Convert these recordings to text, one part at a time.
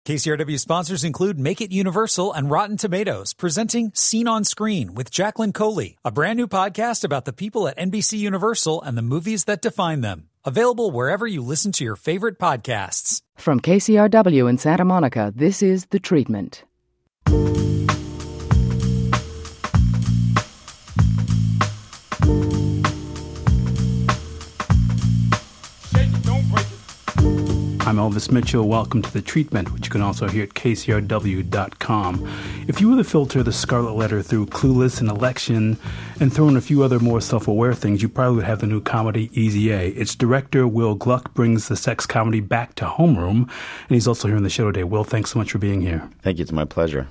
KCRW sponsors include Make It Universal and Rotten Tomatoes, presenting Scene on Screen with Jacqueline Coley, a brand new podcast about the people at NBC Universal and the movies that define them. Available wherever you listen to your favorite podcasts. From KCRW in Santa Monica, this is The Treatment. I'm Elvis Mitchell. Welcome to The Treatment, which you can also hear at KCRW.com. If you were to filter The Scarlet Letter through Clueless and Election and throw in a few other more self-aware things, you probably would have the new comedy Easy A. Its director, Will Gluck, brings the sex comedy back to homeroom, and he's also here on the show today. Will, thanks so much for being here. Thank you. It's my pleasure.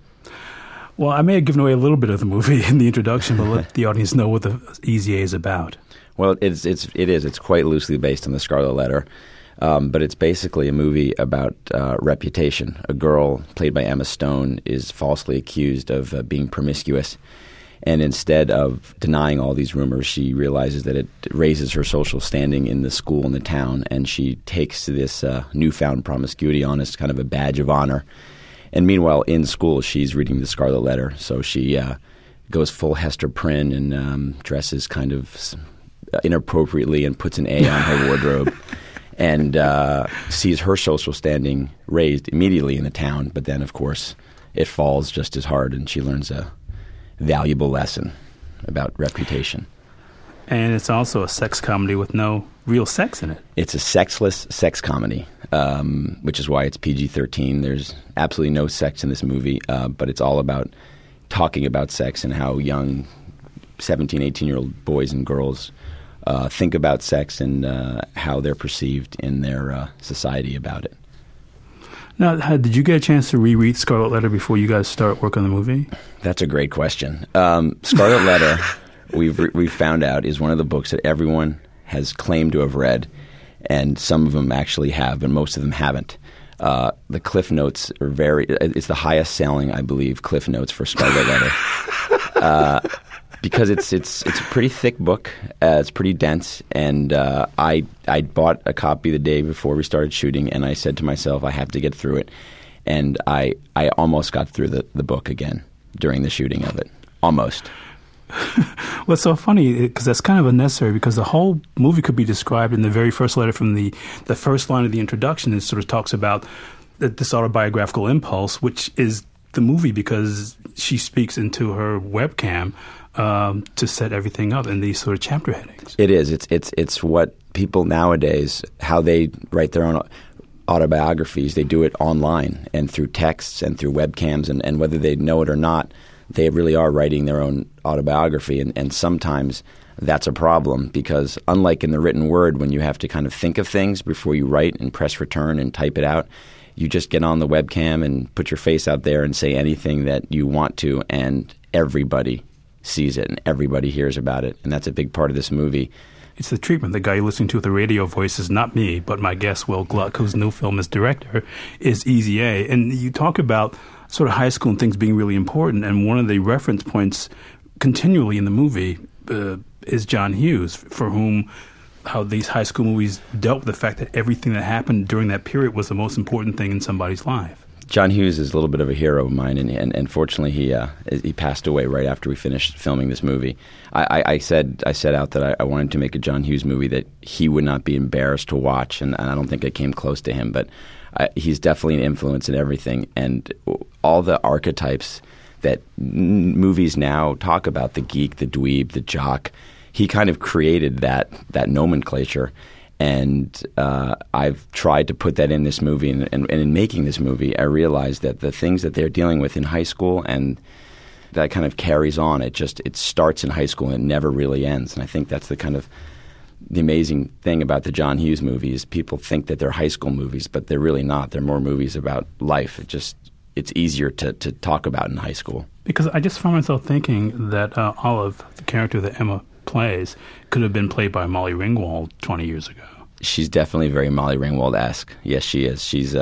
Well, I may have given away a little bit of the movie in the introduction, but let the audience know what the Easy A is about. Well, it is. It's quite loosely based on The Scarlet Letter. But it's basically a movie about reputation. A girl, played by Emma Stone, is falsely accused of being promiscuous. And instead of denying all these rumors, she realizes that it raises her social standing in the school and the town, and she takes this newfound promiscuity on as kind of a badge of honor. And meanwhile, in school, she's reading The Scarlet Letter, so she goes full Hester Prynne and dresses kind of inappropriately and puts an A on her wardrobe. And sees her social standing raised immediately in the town. But then, of course, it falls just as hard, and she learns a valuable lesson about reputation. And it's also a sex comedy with no real sex in it. It's a sexless sex comedy, which is why it's PG-13. There's absolutely no sex in this movie, but it's all about talking about sex and how young 17, 18-year-old boys and girls think about sex and how they're perceived in their society about it. Now, did you get a chance to reread Scarlet Letter before you guys start work on the movie? That's a great question. Scarlet Letter, we've found out, is one of the books that everyone has claimed to have read, and some of them actually have, but most of them haven't. The Cliff Notes are it's the highest selling, I believe, Cliff Notes for Scarlet Letter. Because it's a pretty thick book, it's pretty dense, and I bought a copy the day before we started shooting, and I said to myself, I have to get through it, and I almost got through the book again during the shooting of it, almost. Well, it's so funny because that's kind of unnecessary because the whole movie could be described in the very first letter from the first line of the introduction. It sort of talks about this autobiographical impulse, which is the movie because she speaks into her webcam to set everything up in these sort of chapter headings. It is. It's what people nowadays, how they write their own autobiographies. They do it online and through texts and through webcams, and whether they know it or not, they really are writing their own autobiography. And sometimes that's a problem because unlike in the written word, when you have to kind of think of things before you write and press return and type it out, you just get on the webcam and put your face out there and say anything that you want to, and everybody sees it and everybody hears about it. And that's a big part of this movie. It's The Treatment. The guy you're listening to with the radio voice is not me, but my guest, Will Gluck, whose new film as director is Easy A. And you talk about sort of high school and things being really important, and one of the reference points continually in the movie is John Hughes, for whom how these high school movies dealt with the fact that everything that happened during that period was the most important thing in somebody's life. John Hughes is a little bit of a hero of mine, and fortunately he passed away right after we finished filming this movie. I set out that I wanted to make a John Hughes movie that he would not be embarrassed to watch, and I don't think I came close to him, but he's definitely an influence in everything, and all the archetypes that movies now talk about, the geek, the dweeb, the jock, he kind of created that nomenclature. And I've tried to put that in this movie, and in making this movie, I realized that the things that they're dealing with in high school, and that kind of carries on. It starts in high school and it never really ends. And I think that's the amazing thing about the John Hughes movies. People think that they're high school movies, but they're really not. They're more movies about life. It's easier to talk about in high school. Because I just found myself thinking that Olive, the character that Emma plays, could have been played by Molly Ringwald 20 years ago. She's definitely very Molly Ringwald-esque. Yes, she is. She's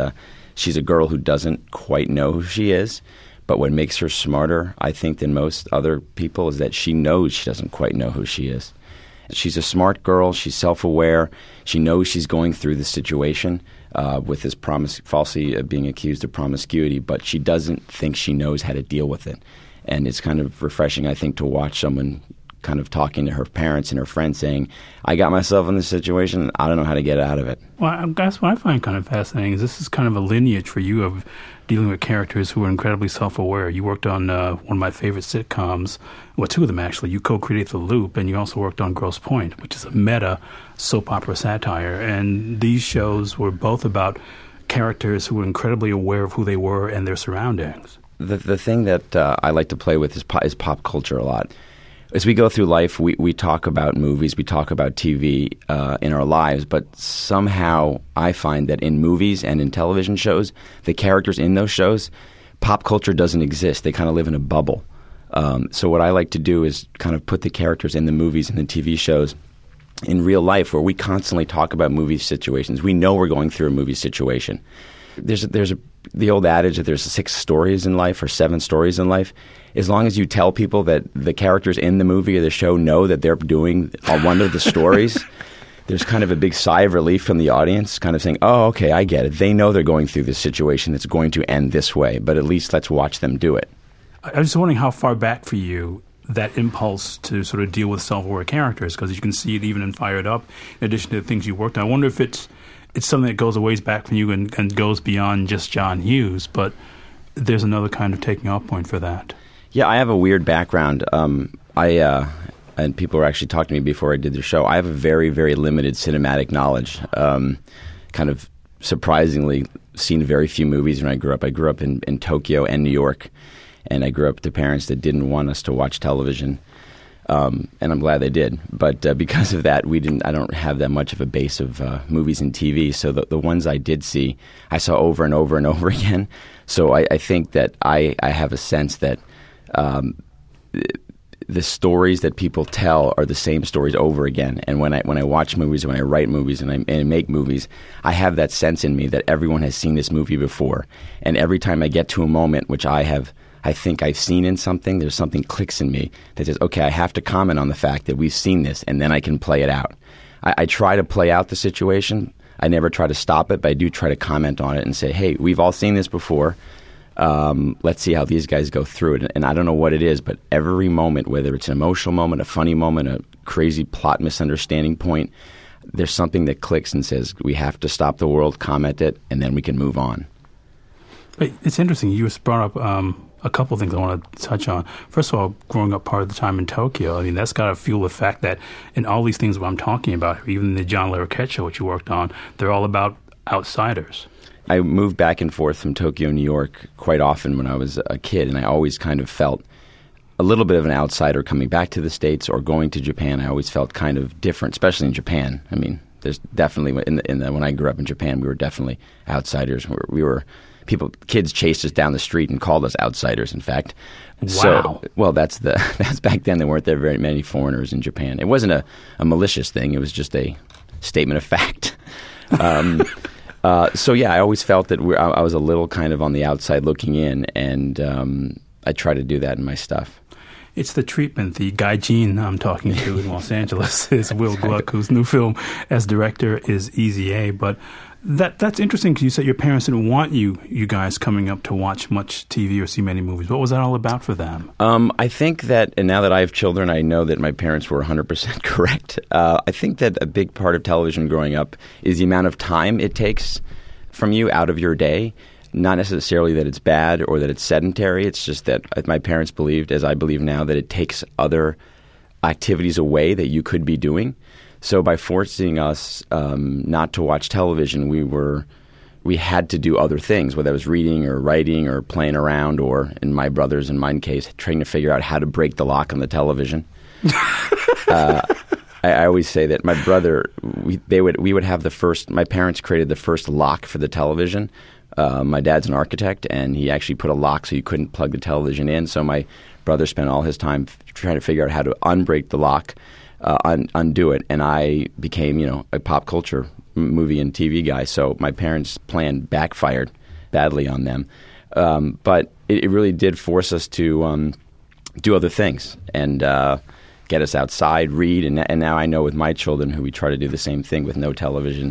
a girl who doesn't quite know who she is, but what makes her smarter, I think, than most other people is that she knows she doesn't quite know who she is. She's a smart girl. She's self-aware. She knows she's going through this situation, with this falsely being accused of promiscuity, but she doesn't think she knows how to deal with it. And it's kind of refreshing, I think, to watch someone kind of talking to her parents and her friends saying, I got myself in this situation, and I don't know how to get out of it. Well, that's what I find kind of fascinating is this is kind of a lineage for you of dealing with characters who are incredibly self-aware. You worked on one of my favorite sitcoms, well, two of them actually. You co-created The Loop, and you also worked on Grosse Pointe, which is a meta soap opera satire. And these shows were both about characters who were incredibly aware of who they were and their surroundings. The thing that I like to play with is pop culture a lot. As we go through life, we talk about movies, we talk about TV in our lives, but somehow I find that in movies and in television shows, the characters in those shows, pop culture doesn't exist. They kind of live in a bubble. So what I like to do is kind of put the characters in the movies and the TV shows in real life where we constantly talk about movie situations. We know we're going through a movie situation. There's the old adage that there's 6 stories in life or 7 stories in life. As long as you tell people that the characters in the movie or the show know that they're doing one of the stories, there's kind of a big sigh of relief from the audience, kind of saying, oh, okay, I get it. They know they're going through this situation that's going to end this way, but at least let's watch them do it. I was just wondering how far back for you that impulse to sort of deal with self-aware characters, because you can see it even in Fired Up, in addition to the things you worked on. I wonder if it's something that goes a ways back from you and goes beyond just John Hughes, but there's another kind of taking off point for that. Yeah, I have a weird background. And people were actually talking to me before I did the show. I have a very, very limited cinematic knowledge. Kind of surprisingly seen very few movies when I grew up. I grew up in Tokyo and New York, and I grew up to parents that didn't want us to watch television. And I'm glad they did. But because of that, I don't have that much of a base of movies and TV. So the ones I did see, I saw over and over and over again. So I think that I have a sense that the stories that people tell are the same stories over again. And when I watch movies, when I write movies, and I make movies, I have that sense in me that everyone has seen this movie before. And every time I get to a moment which I think I've seen in something, there's something clicks in me that says, okay, I have to comment on the fact that we've seen this, and then I can play it out. I try to play out the situation. I never try to stop it, but I do try to comment on it and say, hey, we've all seen this before. Let's see how these guys go through it. And I don't know what it is, but every moment, whether it's an emotional moment, a funny moment, a crazy plot misunderstanding point, there's something that clicks and says, we have to stop the world, comment it, and then we can move on. But it's interesting. You just brought up a couple of things I want to touch on. First of all, growing up part of the time in Tokyo, I mean, that's got to fuel the fact that in all these things I'm talking about, even the John Larroquette show, which you worked on, they're all about outsiders. I moved back and forth from Tokyo, New York quite often when I was a kid, and I always kind of felt a little bit of an outsider coming back to the States or going to Japan. I always felt kind of different, especially in Japan. I mean, there's definitely, when I grew up in Japan, we were definitely outsiders. Kids chased us down the street and called us outsiders, in fact. Wow. So, well, that's back then. There weren't there very many foreigners in Japan. It wasn't a malicious thing. It was just a statement of fact. So yeah, I always felt that I was a little kind of on the outside looking in, and I try to do that in my stuff. It's the treatment. The gaijin I'm talking to in Los Angeles is Will Gluck, whose new film as director is Easy A. But that's interesting because you said your parents didn't want you guys coming up to watch much TV or see many movies. What was that all about for them? I think that, and now that I have children, I know that my parents were 100% correct. I think that a big part of television growing up is the amount of time it takes from you out of your day. Not necessarily that it's bad or that it's sedentary. It's just that my parents believed, as I believe now, that it takes other activities away that you could be doing. So by forcing us not to watch television, we had to do other things, whether it was reading or writing or playing around, or in my brother's and mine case, trying to figure out how to break the lock on the television. I always say that my brother, we would have the first. My parents created the first lock for the television. My dad's an architect, and he actually put a lock so you couldn't plug the television in. So my brother spent all his time trying to figure out how to unbreak the lock, undo it, and I became, a pop culture movie and TV guy. So my parents' plan backfired badly on them, but it really did force us to do other things and get us outside, read, and now I know with my children, who we try to do the same thing with no television.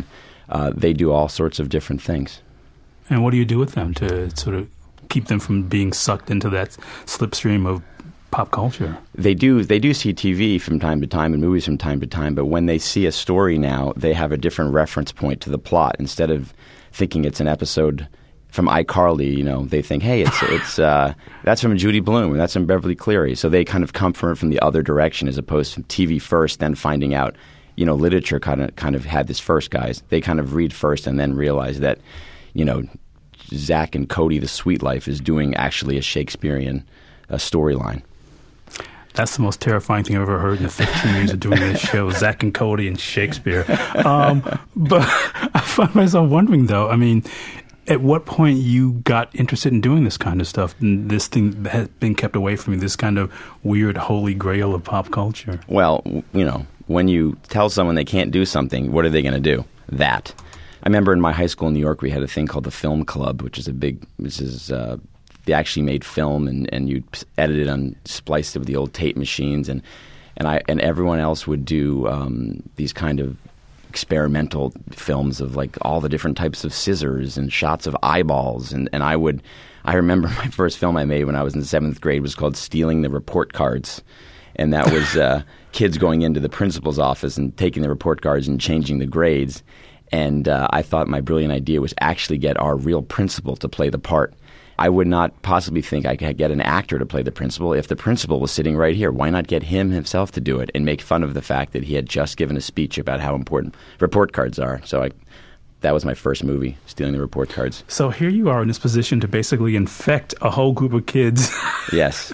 They do all sorts of different things. And what do you do with them to sort of keep them from being sucked into that slipstream of pop culture? They do see TV from time to time and movies from time to time, but when they see a story now, they have a different reference point to the plot. Instead of thinking it's an episode from iCarly, they think, hey, it's that's from Judy Blume, that's from Beverly Cleary. So they kind of come from the other direction as opposed to TV first, then finding out, literature kind of had this first, guys. They kind of read first and then realize that, Zack and Cody, the Sweet Life, is doing actually a Shakespearean storyline. That's the most terrifying thing I've ever heard in the 15 years of doing this show, Zack and Cody and Shakespeare. But I find myself wondering, though, at what point you got interested in doing this kind of stuff, and this thing that has been kept away from you, this kind of weird holy grail of pop culture? Well, when you tell someone they can't do something, what are they going to do? That. I remember in my high school in New York, we had a thing called the Film Club, which is they actually made film and you edited and spliced it with the old tape machines, and everyone else would do these kind of experimental films of like all the different types of scissors and shots of eyeballs, and I remember my first film I made when I was in 7th grade was called Stealing the Report Cards, and that was kids going into the principal's office and taking the report cards and changing the grades. And I thought my brilliant idea was actually get our real principal to play the part. I would not possibly think I could get an actor to play the principal if the principal was sitting right here. Why not get him himself to do it and make fun of the fact that he had just given a speech about how important report cards are? So that was my first movie, Stealing the Report Cards. So here you are in this position to basically infect a whole group of kids. Yes.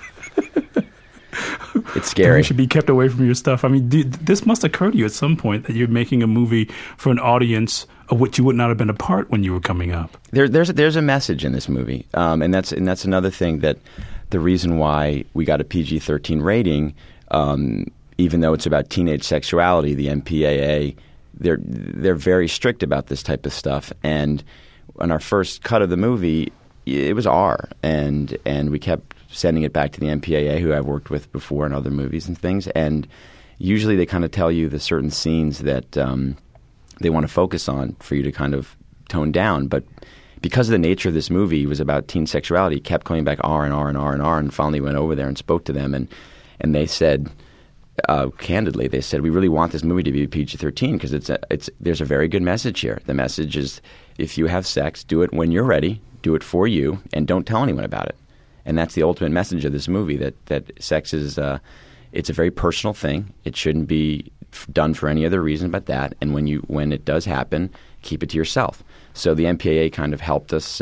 It's scary. You should be kept away from your stuff. This must occur to you at some point that you're making a movie for an audience of which you would not have been a part when you were coming up. There's a message in this movie, and that's another thing that the reason why we got a PG-13 rating, even though it's about teenage sexuality, the MPAA, they're very strict about this type of stuff. And on our first cut of the movie, it was R, and we kept sending it back to the MPAA, who I've worked with before in other movies and things, and usually they kind of tell you the certain scenes that they want to focus on for you to kind of tone down. But because of the nature of this movie, it was about teen sexuality, it kept coming back R and R and R and R, and finally went over there and spoke to them, and they said, candidly, they said, we really want this movie to be PG-13 because there's a very good message here. The message is, if you have sex, do it when you're ready, do it for you, and don't tell anyone about it. And that's the ultimate message of this movie, that sex is it's a very personal thing. It shouldn't be done for any other reason but that. And when it does happen, keep it to yourself. So the MPAA kind of helped us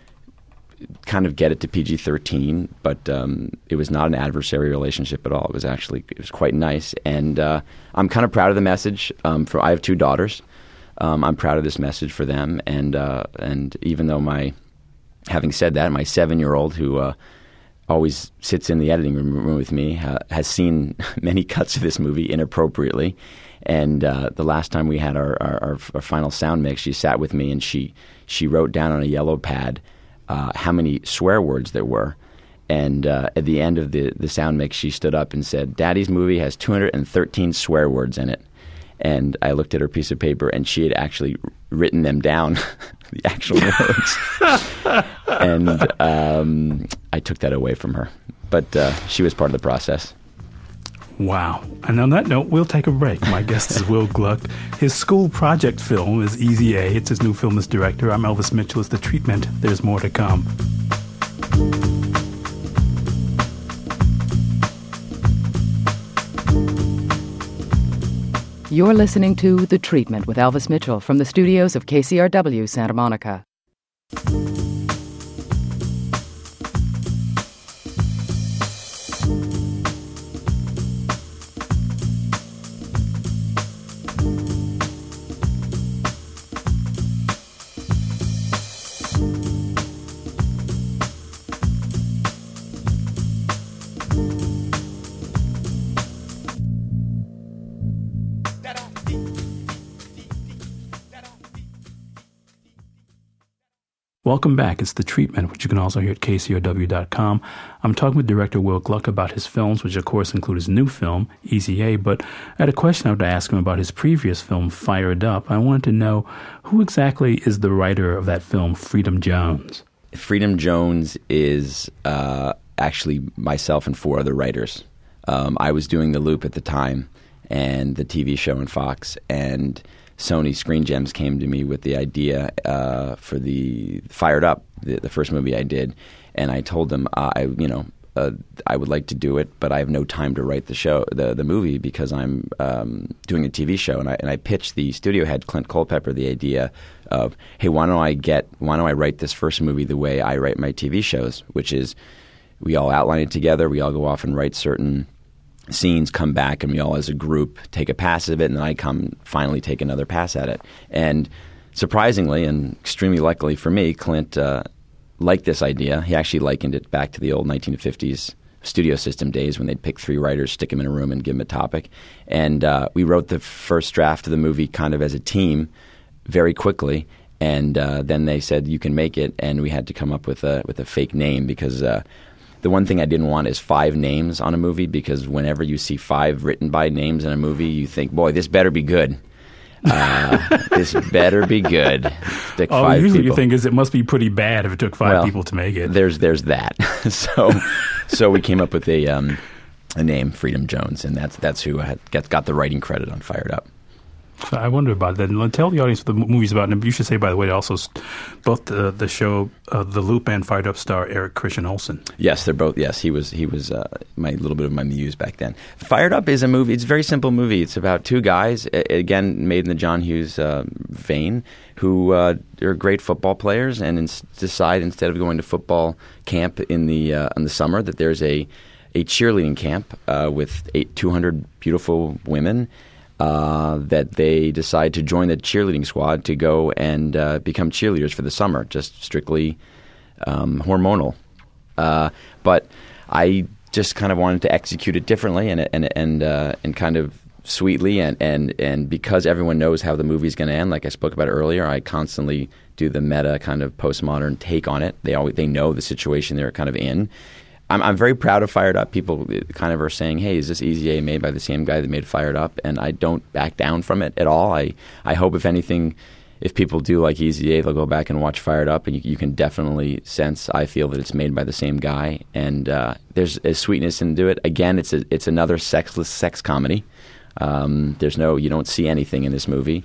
kind of get it to PG-13, but it was not an adversary relationship at all. It was quite nice. And I'm kind of proud of the message. I have 2 daughters. I'm proud of this message for them. And even though having said that, my 7-year-old, who always sits in the editing room with me, has seen many cuts of this movie inappropriately. And the last time we had our final sound mix, she sat with me and she wrote down on a yellow pad how many swear words there were. And at the end of the sound mix, she stood up and said, "Daddy's movie has 213 swear words in it." And I looked at her piece of paper, and she had actually written them down, the actual words. And I took that away from her. But she was part of the process. Wow. And on that note, we'll take a break. My guest is Will Gluck. His school project film is Easy A. It's his new film as director. I'm Elvis Mitchell. It's The Treatment. There's more to come. You're listening to The Treatment with Elvis Mitchell from the studios of KCRW Santa Monica. Welcome back. It's The Treatment, which you can also hear at KCRW.com. I'm talking with director Will Gluck about his films, which of course include his new film, Easy A, but I had a question I would ask him about his previous film, Fired Up. I wanted to know who exactly is the writer of that film, Freedom Jones? Freedom Jones is actually myself and 4 other writers. I was doing The Loop at the time, and the TV show on Fox, and Sony Screen Gems came to me with the idea for the Fired Up, the first movie I did, and I told them I would like to do it, but I have no time to write the movie because I'm doing a TV show, and I pitched the studio head Clint Culpepper the idea of, hey, why don't I write this first movie the way I write my TV shows, which is we all outline it together, we all go off and write certain scenes, come back, and we all as a group take a pass of it, and then I come finally take another pass at it. And surprisingly and extremely luckily for me, Clint liked this idea. He actually likened it back to the old 1950s studio system days when they'd pick 3 writers, stick them in a room, and give them a topic. And we wrote the first draft of the movie kind of as a team very quickly, and then they said, you can make it, and we had to come up with a fake name because the one thing I didn't want is 5 names on a movie, because whenever you see 5 written by names in a movie, you think, boy, this better be good. This better be good. Stick 5 usually people. you think is it must be pretty bad if it took 5 people to make it. There's that. So we came up with a name, Freedom Jones, and that's who got the writing credit on Fired Up. So I wonder about that. And tell the audience what the movie's about. And you should say, by the way, also both the show, The Loop and Fired Up star Eric Christian Olsen. Yes, they're both. Yes, he was my little bit of my muse back then. Fired Up is a movie. It's a very simple movie. It's about 2 guys, again made in the John Hughes vein, who are great football players, and decide instead of going to football camp in the summer that there's a cheerleading camp with 200 beautiful women. That they decide to join the cheerleading squad to go and become cheerleaders for the summer, just strictly hormonal. But I just kind of wanted to execute it differently and kind of sweetly, and because everyone knows how the movie's going to end, like I spoke about earlier, I constantly do the meta kind of postmodern take on it. They know the situation they're kind of in. I'm very proud of Fired Up. People kind of are saying, hey, is this Easy A made by the same guy that made Fired Up? And I don't back down from it at all. I hope, if anything, if people do like Easy A, they'll go back and watch Fired Up, and you can definitely sense, I feel, that it's made by the same guy. And there's a sweetness into it. Again, it's another sexless sex comedy. You don't see anything in this movie.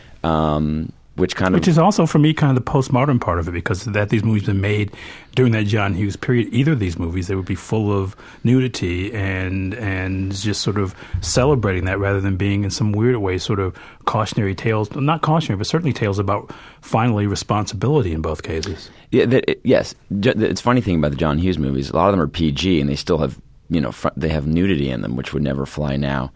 Which is also, for me, kind of the postmodern part of it, because these movies have been made during that John Hughes period. Either of these movies, they would be full of nudity and just sort of celebrating that, rather than being in some weird way sort of cautionary tales. Not cautionary, but certainly tales about finally responsibility in both cases. Yeah, yes. It's a funny thing about the John Hughes movies. A lot of them are PG, and they still have, they have nudity in them, which would never fly now.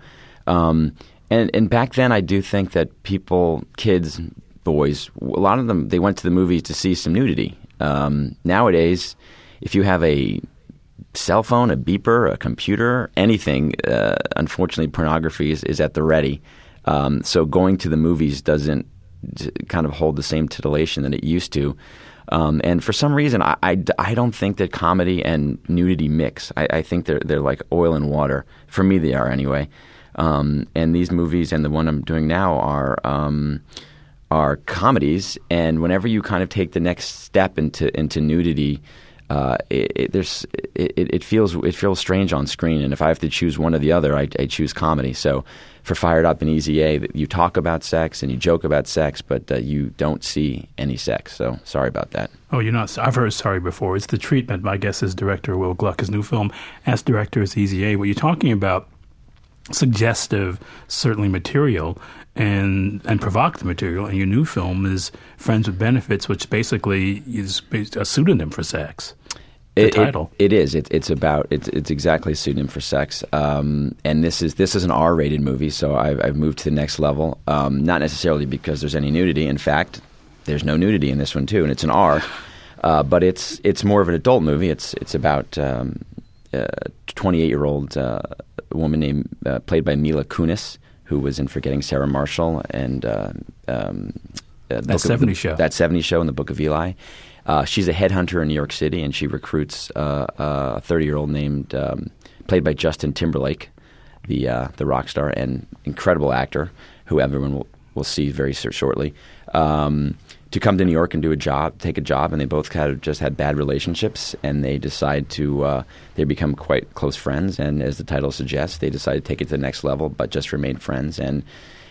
And back then, I do think that kids, boys, a lot of them, they went to the movies to see some nudity. Nowadays, if you have a cell phone, a beeper, a computer, anything, unfortunately, pornography is at the ready. So going to the movies doesn't kind of hold the same titillation that it used to. And for some reason, I don't think that comedy and nudity mix. I think they're like oil and water. For me, they are anyway. And these movies and the one I'm doing now are comedies, and whenever you kind of take the next step into nudity, it feels strange on screen. And if I have to choose one or the other, I choose comedy. So for Fired Up and Easy A, you talk about sex and you joke about sex, but you don't see any sex. So sorry about that. Oh, you're not. I've heard sorry before. It's The Treatment. My guest is director Will Gluck. His new film, as director, is Easy A. What you're talking about, suggestive, certainly material, and provocative material, and your new film is Friends with Benefits, which basically is a pseudonym for sex. The title. It is. It's exactly a pseudonym for sex. And this is an R-rated movie, so I've moved to the next level. Not necessarily because there's any nudity. In fact, there's no nudity in this one too, and it's an R. But it's more of an adult movie. It's about a 28-year-old woman named played by Mila Kunis, who was in Forgetting Sarah Marshall and that 70s show. That 70s show in the Book of Eli. She's a headhunter in New York City, and she recruits a 30-year-old named played by Justin Timberlake, the rock star and incredible actor, who everyone will see very shortly, to come to New York and take a job, and they both kind of just had bad relationships, and they decide to they become quite close friends, and as the title suggests, they decide to take it to the next level, but just remain friends. And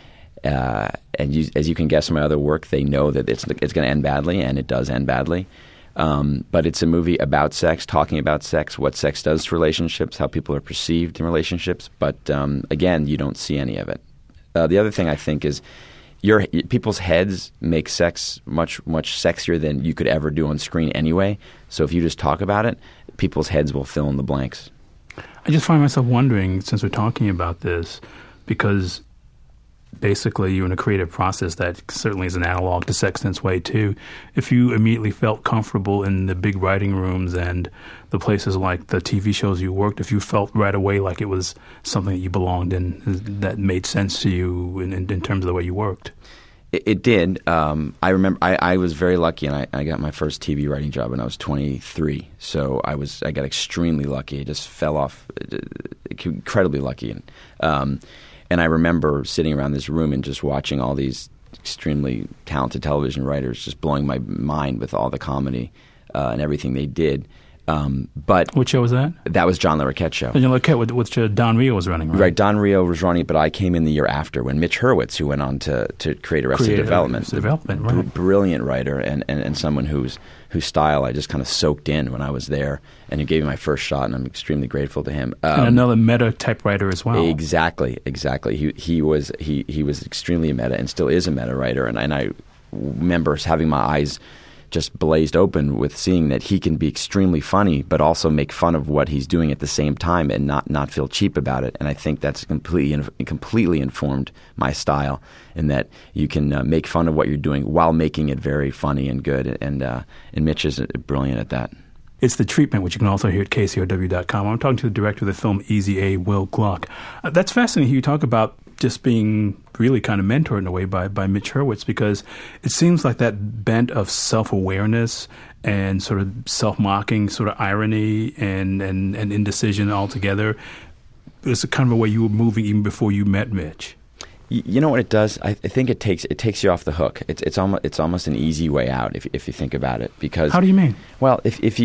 as you can guess from my other work, they know that it's going to end badly, and it does end badly. But it's a movie about sex, talking about sex, what sex does to relationships, how people are perceived in relationships. But again, you don't see any of it. The other thing I think is people's heads make sex much sexier than you could ever do on screen anyway. So if you just talk about it, people's heads will fill in the blanks. I just find myself wondering, since we're talking about this, because basically you're in a creative process that certainly is an analog to Sex in its way too. If you immediately felt comfortable in the big writing rooms and the places like the TV shows you worked, if you felt right away like it was something that you belonged in, that made sense to you in terms of the way you worked. It did. I remember I was very lucky, and I got my first TV writing job when I was 23. So I got extremely lucky. I just fell off, incredibly lucky. And I remember sitting around this room and just watching all these extremely talented television writers just blowing my mind with all the comedy and everything they did. But what show was that? That was John Larroquette show. John Larroquette, which Don Rio was running, right? Right, Don Rio was running it, but I came in the year after when Mitch Hurwitz, who went on to create Arrested Development, right. Brilliant writer and someone whose style I just kind of soaked in when I was there, and he gave me my first shot, and I'm extremely grateful to him. And another meta type writer as well. Exactly. He was extremely meta and still is a meta writer, and I remember having my eyes just blazed open with seeing that he can be extremely funny, but also make fun of what he's doing at the same time and not feel cheap about it. And I think that's completely informed my style, in that you can make fun of what you're doing while making it very funny and good. And Mitch is brilliant at that. It's The Treatment, which you can also hear at KCRW.com. I'm talking to the director of the film, Easy A, Will Gluck. That's fascinating. You talk about just being really kind of mentored in a way by Mitch Hurwitz, because it seems like that bent of self-awareness and sort of self-mocking sort of irony and indecision altogether is kind of a way you were moving even before you met Mitch. You know what it does? I think it takes you off the hook. It's almost an easy way out if you think about it. Because how do you mean? Well, if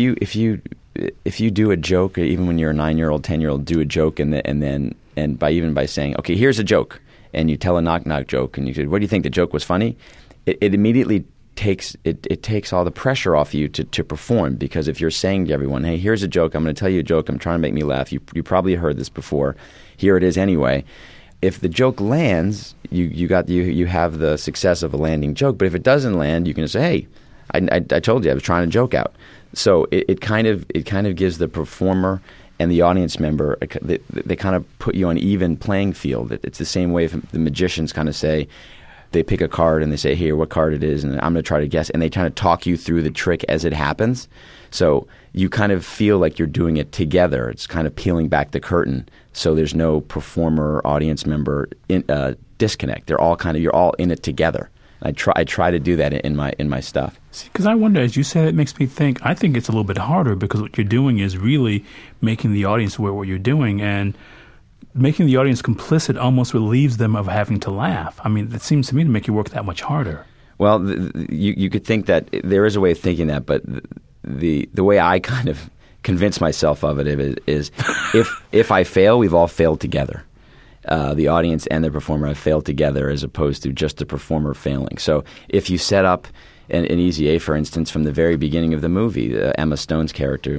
you do a joke, even when you're a 9-year-old, 10-year-old, do a joke and by saying, okay, here's a joke, and you tell a knock-knock joke, and you say, what do you think, the joke was funny? It immediately takes all the pressure off you to perform, because if you're saying to everyone, hey, here's a joke, I'm going to tell you a joke, I'm trying to make me laugh, you probably heard this before, here it is anyway. If the joke lands, you have the success of a landing joke, but if it doesn't land, you can say, hey, I told you I was trying to joke out. So it kind of gives the performer and the audience member, they kind of put you on even playing field. It's the same way if the magicians kind of say, they pick a card and they say, here, what card it is, and I'm going to try to guess, and they kind of talk you through the trick as it happens. So you kind of feel like you're doing it together. It's kind of peeling back the curtain, so there's no performer, audience member disconnect. You're all in it together. I try to do that in my stuff. Because I wonder, as you say, it makes me think. I think it's a little bit harder, because what you're doing is really making the audience aware of what you're doing, and making the audience complicit almost relieves them of having to laugh. I mean, it seems to me to make your work that much harder. Well, you could think that there is a way of thinking that, but the way I kind of convince myself of it is if I fail, we've all failed together. The audience and the performer have failed together, as opposed to just the performer failing. So if you set up an Easy A, for instance, from the very beginning of the movie, Emma Stone's character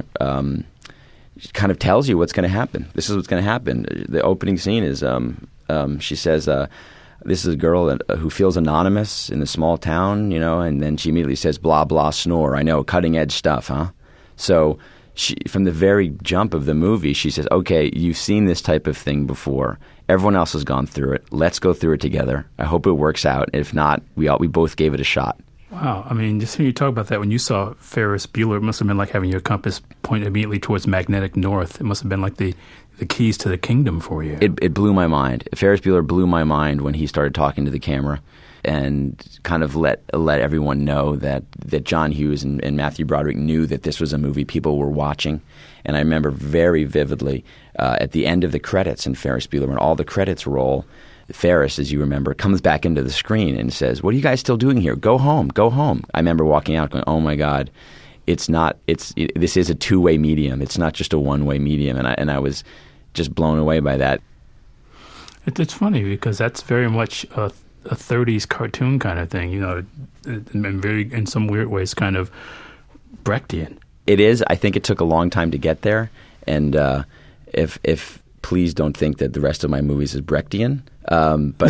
kind of tells you what's going to happen. This is what's going to happen. The opening scene is she says, this is a girl who feels anonymous in a small town, and then she immediately says, blah, blah, snore. I know, cutting edge stuff, huh? So from the very jump of the movie, she says, okay, you've seen this type of thing before. Everyone else has gone through it. Let's go through it together. I hope it works out. If not, we both gave it a shot. Wow. I mean, just hearing you talk about that, when you saw Ferris Bueller, it must have been like having your compass point immediately towards magnetic north. It must have been like the keys to the kingdom for you. It blew my mind. Ferris Bueller blew my mind when he started talking to the camera. kind of let everyone know that John Hughes and Matthew Broderick knew that this was a movie people were watching. And I remember very vividly at the end of the credits in Ferris Bueller, when all the credits roll, Ferris, as you remember, comes back into the screen and says, "What are you guys still doing here? Go home, go home." I remember walking out going, "Oh my God, this is a two-way medium. It's not just a one-way medium." And I was just blown away by that. It's funny because that's very much a 30s cartoon kind of thing, and very, in some weird ways, kind of Brechtian. It is. I think it took a long time to get there, and if please don't think that the rest of my movies is Brechtian, but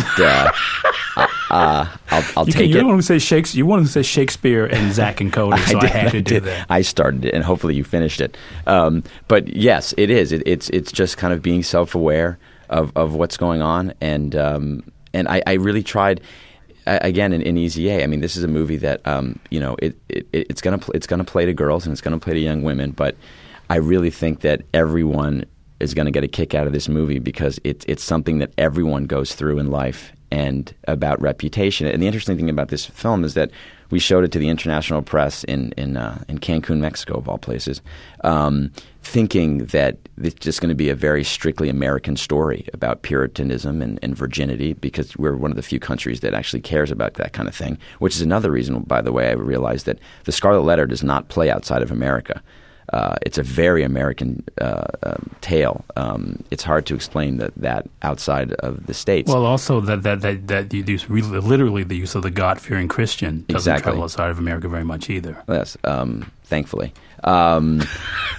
I'll take it. You want to say Shakespeare and Zack and Cody, so I had to do that. I started it, and hopefully you finished it. But yes, it is. It's just kind of being self-aware of what's going on, and I really tried. Again, in Easy A, I mean, this is a movie that it's gonna play to girls and it's gonna play to young women, but I really think that everyone is going to get a kick out of this movie because it's something that everyone goes through in life, and about reputation. And the interesting thing about this film is that we showed it to the international press in Cancun, Mexico, of all places, thinking that it's just going to be a very strictly American story about Puritanism and virginity, because we're one of the few countries that actually cares about that kind of thing, which is another reason, by the way, I realized that The Scarlet Letter does not play outside of America. It's a very American tale. It's hard to explain that outside of the States. Well, also that you use literally the use of the God-fearing Christian doesn't travel outside of America very much either. Yes, thankfully. But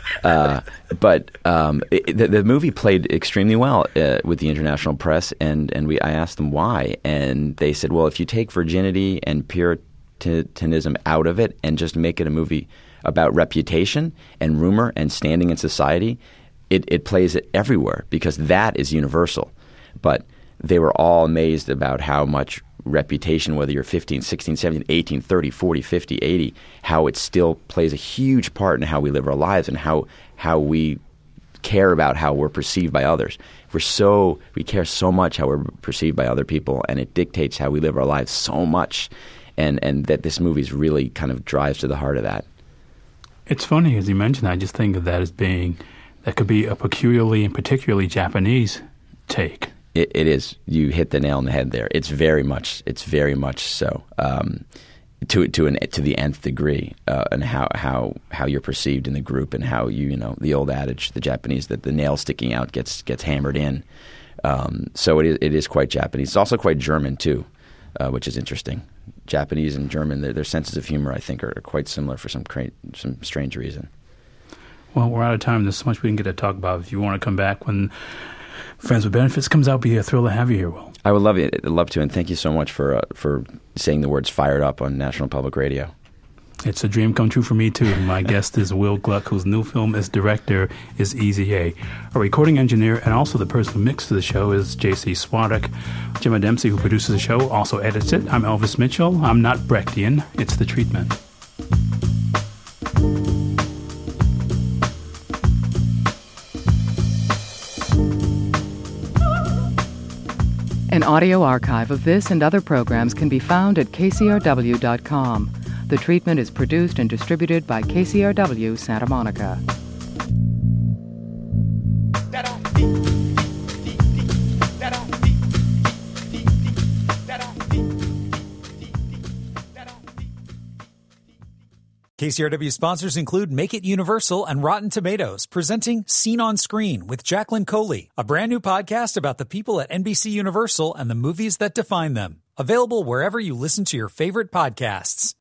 the movie played extremely well with the international press, and I asked them why, and they said, well, if you take virginity and Puritanism out of it and just make it a movie about reputation and rumor and standing in society, it plays it everywhere because that is universal. But they were all amazed about how much reputation, whether you're 15, 16, 17, 18, 30, 40, 50, 80, how it still plays a huge part in how we live our lives and how we care about how we're perceived by others. We care so much how we're perceived by other people, and it dictates how we live our lives so much, and that this movie really kind of drives to the heart of that. It's funny, as you mentioned, I just think of that as being, that could be a peculiarly and particularly Japanese take. It is. You hit the nail on the head there. It's very much so, to the nth degree, and how you're perceived in the group, and how the old adage, the Japanese, that the nail sticking out gets hammered in. So it is quite Japanese. It's also quite German too, which is interesting. Japanese and German, their senses of humor, I think, are quite similar for some strange reason. Well, we're out of time. There's so much we can get to talk about. If you want to come back when Friends with Benefits comes out, be a thrill to have you here, Will. I would love to, and thank you so much for saying the words "fired up" on National Public Radio. It's a dream come true for me, too. My guest is Will Gluck, whose new film as director is Easy A. Our recording engineer and also the person who mixed the show is J.C. Swadek. Gemma Dempsey, who produces the show, also edits it. I'm Elvis Mitchell. I'm not Brechtian. It's The Treatment. An audio archive of this and other programs can be found at kcrw.com. The Treatment is produced and distributed by KCRW Santa Monica. KCRW sponsors include Make It Universal and Rotten Tomatoes, presenting Scene on Screen with Jacqueline Coley, a brand new podcast about the people at NBC Universal and the movies that define them. Available wherever you listen to your favorite podcasts.